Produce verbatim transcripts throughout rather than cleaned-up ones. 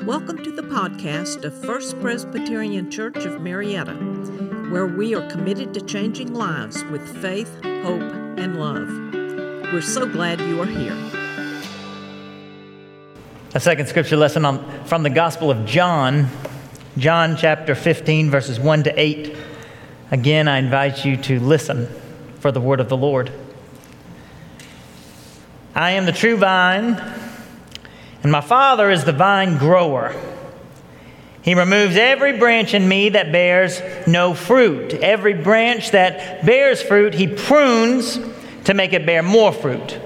Welcome to the podcast of First Presbyterian Church of Marietta, where we are committed to changing lives with faith, hope, and love. We're so glad you are here. A second scripture lesson on, from the Gospel of John, John chapter fifteen, verses one to eight. Again, I invite you to listen for the word of the Lord. I am the true vine, and my Father is the vine grower. He removes every branch in me that bears no fruit. Every branch that bears fruit, he prunes to make it bear more fruit.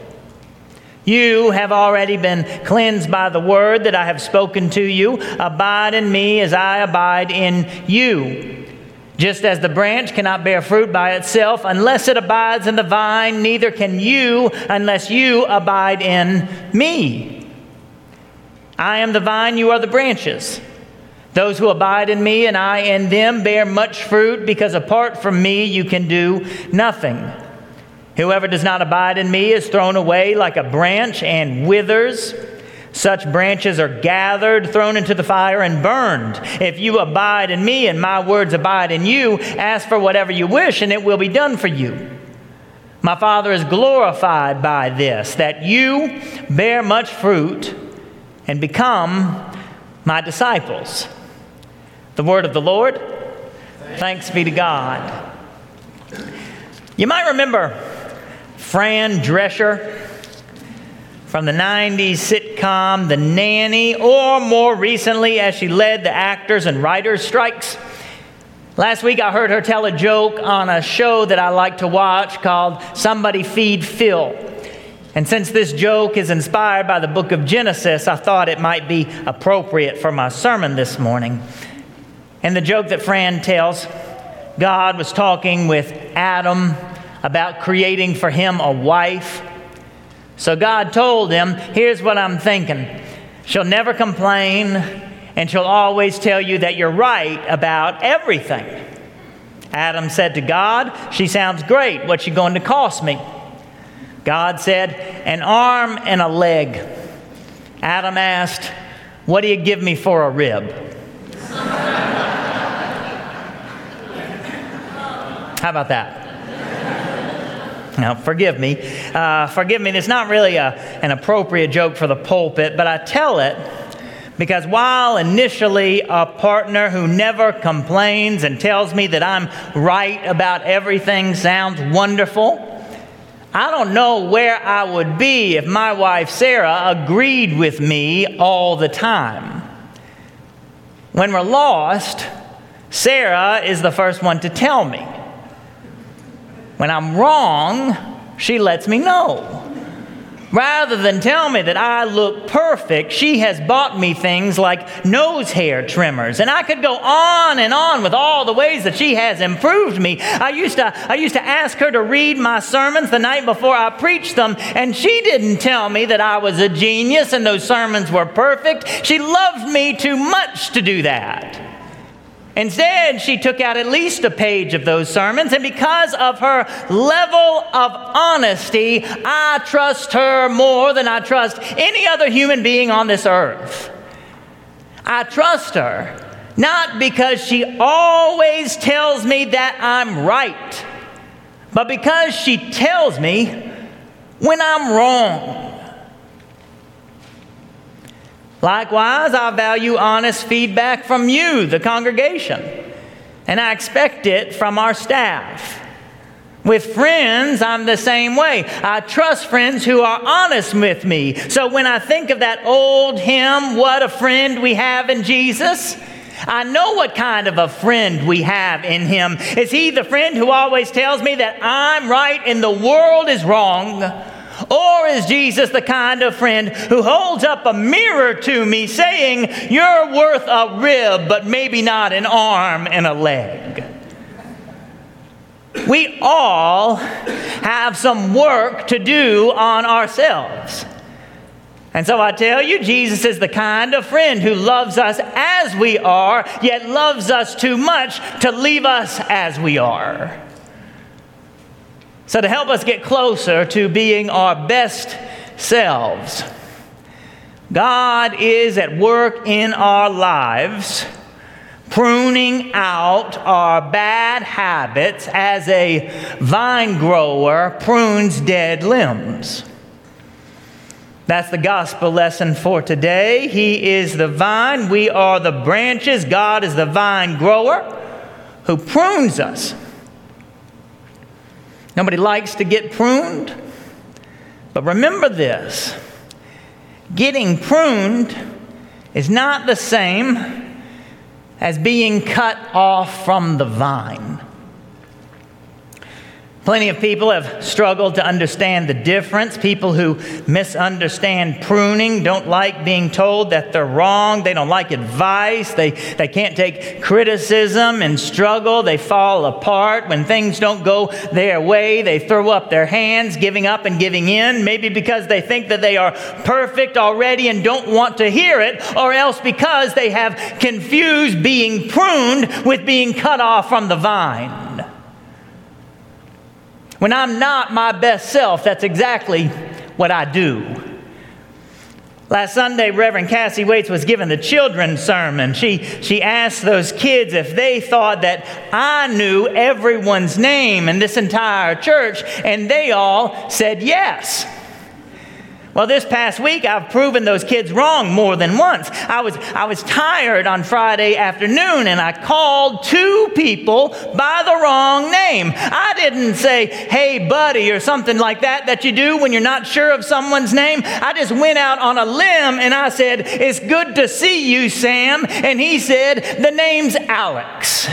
You have already been cleansed by the word that I have spoken to you. Abide in me as I abide in you. Just as the branch cannot bear fruit by itself unless it abides in the vine, neither can you unless you abide in me. I am the vine, you are the branches. Those who abide in me and I in them bear much fruit, because apart from me you can do nothing. Whoever does not abide in me is thrown away like a branch and withers. Such branches are gathered, thrown into the fire, and burned. If you abide in me and my words abide in you, ask for whatever you wish, and it will be done for you. My Father is glorified by this, that you bear much fruit and become my disciples. The word of the Lord. Thanks be to God. You might remember Fran Drescher from the nineties sitcom The Nanny, or more recently as she led the actors and writers strikes. Last week I heard her tell a joke on a show that I like to watch called Somebody Feed Phil. And since this joke is inspired by the book of Genesis, I thought it might be appropriate for my sermon this morning. In the joke that Fran tells, God was talking with Adam about creating for him a wife. So God told him, here's what I'm thinking. She'll never complain, and she'll always tell you that you're right about everything. Adam said to God, she sounds great. What's she going to cost me? God said, an arm and a leg. Adam asked, what do you give me for a rib? How about that? Now, forgive me. Uh, forgive me, it's not really a, an appropriate joke for the pulpit, but I tell it because while initially a partner who never complains and tells me that I'm right about everything sounds wonderful, I don't know where I would be if my wife Sarah agreed with me all the time. When we're lost, Sarah is the first one to tell me. When I'm wrong, she lets me know. Rather than tell me that I look perfect, she has bought me things like nose hair trimmers. And I could go on and on with all the ways that she has improved me. I used to, I used to ask her to read my sermons the night before I preached them, and she didn't tell me that I was a genius and those sermons were perfect. She loved me too much to do that. Instead, she took out at least a page of those sermons, and because of her level of honesty, I trust her more than I trust any other human being on this earth. I trust her, not because she always tells me that I'm right, but because she tells me when I'm wrong. Likewise, I value honest feedback from you, the congregation, and I expect it from our staff. With friends, I'm the same way. I trust friends who are honest with me. So when I think of that old hymn, What a Friend We Have in Jesus, I know what kind of a friend we have in him. Is he the friend who always tells me that I'm right and the world is wrong? Or is Jesus the kind of friend who holds up a mirror to me saying, you're worth a rib, but maybe not an arm and a leg? We all have some work to do on ourselves. And so I tell you, Jesus is the kind of friend who loves us as we are, yet loves us too much to leave us as we are. So to help us get closer to being our best selves, God is at work in our lives, pruning out our bad habits as a vine grower prunes dead limbs. That's the gospel lesson for today. He is the vine, we are the branches. God is the vine grower who prunes us. Nobody likes to get pruned, but remember this. Getting pruned is not the same as being cut off from the vine. Plenty of people have struggled to understand the difference. People who misunderstand pruning don't like being told that they're wrong. They don't like advice. They, they can't take criticism and struggle. They fall apart. When things don't go their way, they throw up their hands, giving up and giving in, maybe because they think that they are perfect already and don't want to hear it, or else because they have confused being pruned with being cut off from the vine. When I'm not my best self, that's exactly what I do. Last Sunday, Reverend Cassie Waits was given the children's sermon. She, she asked those kids if they thought that I knew everyone's name in this entire church, and they all said yes. Well, this past week, I've proven those kids wrong more than once. I was, I was tired on Friday afternoon, and I called two people by the wrong name. I didn't say, hey, buddy, or something like that that you do when you're not sure of someone's name. I just went out on a limb, and I said, it's good to see you, Sam. And he said, the name's Alex.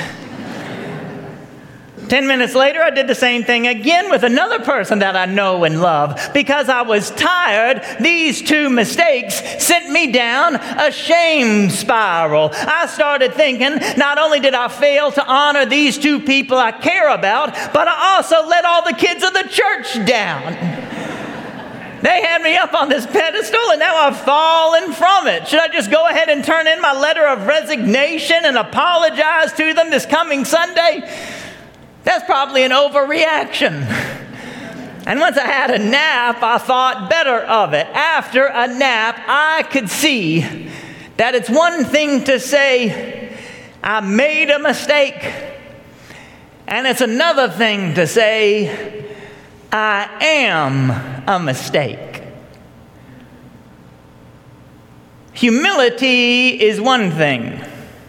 Ten minutes later, I did the same thing again with another person that I know and love. Because I was tired, these two mistakes sent me down a shame spiral. I started thinking, not only did I fail to honor these two people I care about, but I also let all the kids of the church down. They had me up on this pedestal, and now I've fallen from it. Should I just go ahead and turn in my letter of resignation and apologize to them this coming Sunday? That's probably an overreaction. And once I had a nap, I thought better of it. After a nap, I could see that it's one thing to say, I made a mistake. And it's another thing to say, I am a mistake. Humility is one thing.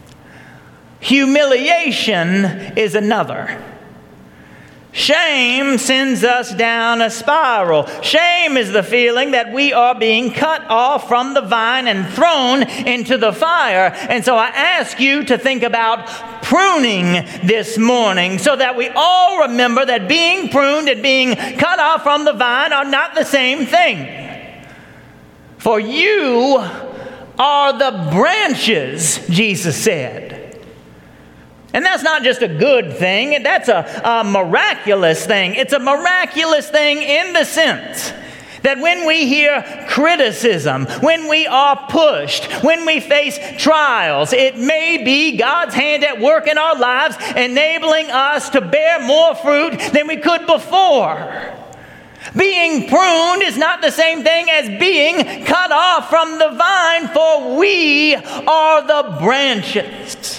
Humiliation is another. Shame sends us down a spiral. Shame is the feeling that we are being cut off from the vine and thrown into the fire. And so I ask you to think about pruning this morning so that we all remember that being pruned and being cut off from the vine are not the same thing. For you are the branches, Jesus said. And that's not just a good thing, that's a, a miraculous thing. It's a miraculous thing in the sense that when we hear criticism, when we are pushed, when we face trials, it may be God's hand at work in our lives, enabling us to bear more fruit than we could before. Being pruned is not the same thing as being cut off from the vine, for we are the branches.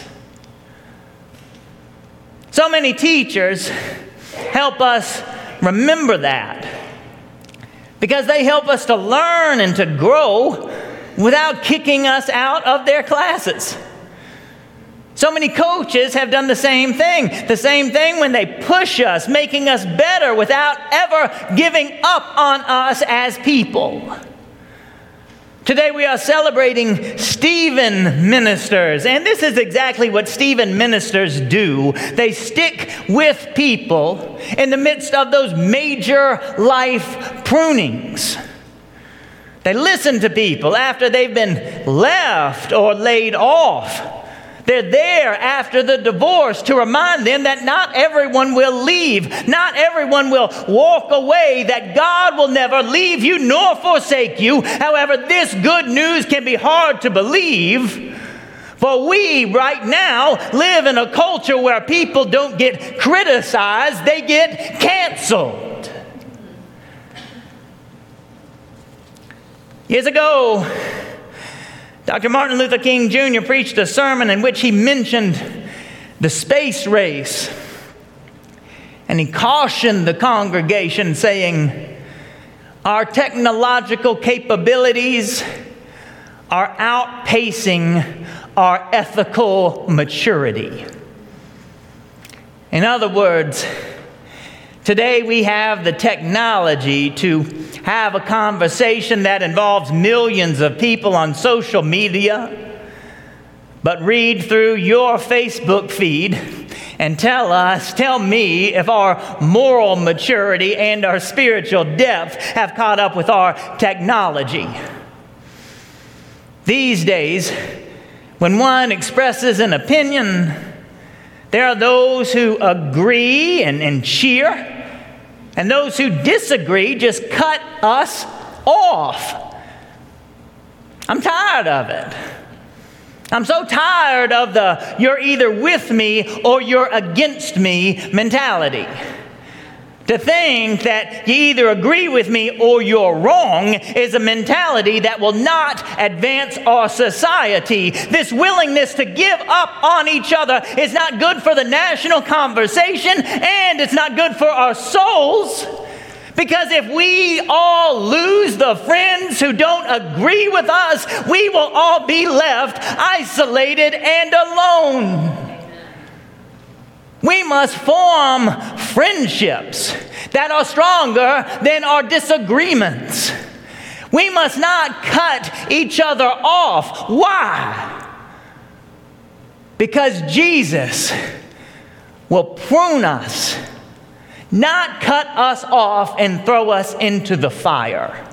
So many teachers help us remember that because they help us to learn and to grow without kicking us out of their classes. So many coaches have done the same thing. The same thing when they push us, making us better without ever giving up on us as people. Today we are celebrating Stephen ministers, and this is exactly what Stephen ministers do. They stick with people in the midst of those major life prunings. They listen to people after they've been left or laid off. They're there after the divorce to remind them that not everyone will leave. Not everyone will walk away, that God will never leave you nor forsake you. However, this good news can be hard to believe. For we right now live in a culture where people don't get criticized, they get canceled. Years ago, Doctor Martin Luther King Junior preached a sermon in which he mentioned the space race. And he cautioned the congregation, saying, our technological capabilities are outpacing our ethical maturity. In other words, today we have the technology to have a conversation that involves millions of people on social media, but read through your Facebook feed and tell us, tell me if our moral maturity and our spiritual depth have caught up with our technology. These days, when one expresses an opinion, there are those who agree and, and cheer, and those who disagree just cut us off. I'm tired of it. I'm so tired of the you're either with me or you're against me mentality. To think that you either agree with me or you're wrong is a mentality that will not advance our society. This willingness to give up on each other is not good for the national conversation, and it's not good for our souls. Because if we all lose the friends who don't agree with us, we will all be left isolated and alone. We must form friendships that are stronger than our disagreements. We must not cut each other off. Why? Because Jesus will prune us, not cut us off and throw us into the fire.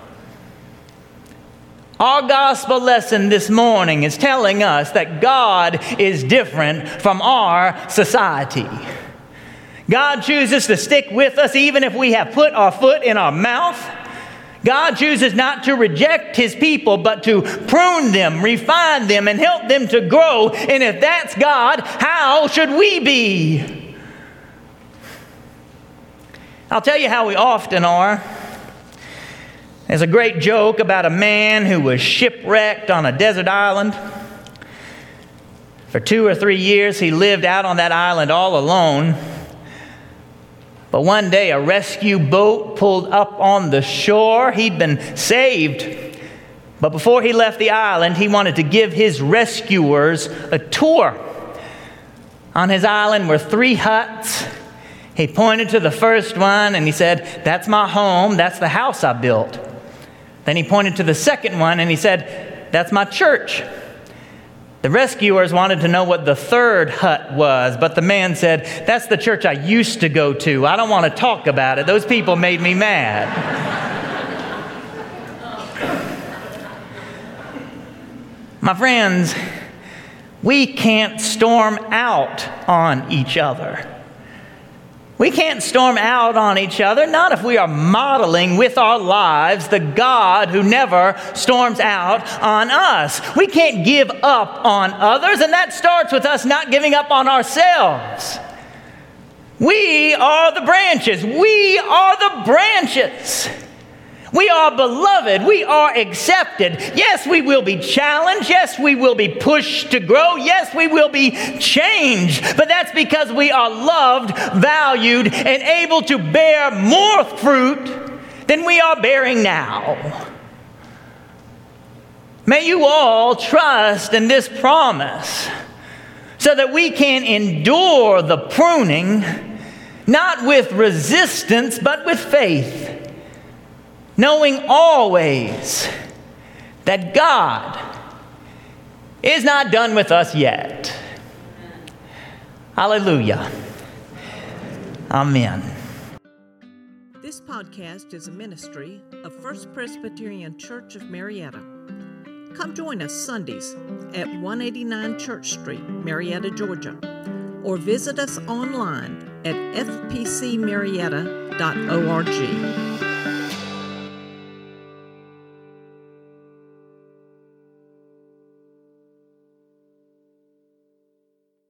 Our gospel lesson this morning is telling us that God is different from our society. God chooses to stick with us even if we have put our foot in our mouth. God chooses not to reject His people, but to prune them, refine them, and help them to grow. And if that's God, how should we be? I'll tell you how we often are. There's a great joke about a man who was shipwrecked on a desert island. For two or three years, he lived out on that island all alone. But one day, a rescue boat pulled up on the shore. He'd been saved. But before he left the island, he wanted to give his rescuers a tour. On his island were three huts. He pointed to the first one and he said, "That's my home. That's the house I built." Then he pointed to the second one and he said, "That's my church." The rescuers wanted to know what the third hut was, but the man said, "That's the church I used to go to. I don't want to talk about it. Those people made me mad." My friends, we can't storm out on each other. We can't storm out on each other, not if we are modeling with our lives the God who never storms out on us. We can't give up on others, and that starts with us not giving up on ourselves. We are the branches. We are the branches. We are beloved. We are accepted. Yes, we will be challenged. Yes, we will be pushed to grow. Yes, we will be changed. But that's because we are loved, valued, and able to bear more fruit than we are bearing now. May you all trust in this promise so that we can endure the pruning, not with resistance, but with faith. Knowing always that God is not done with us yet. Hallelujah. Amen. This podcast is a ministry of First Presbyterian Church of Marietta. Come join us Sundays at one eighty-nine Church Street, Marietta, Georgia, or visit us online at f p c marietta dot org.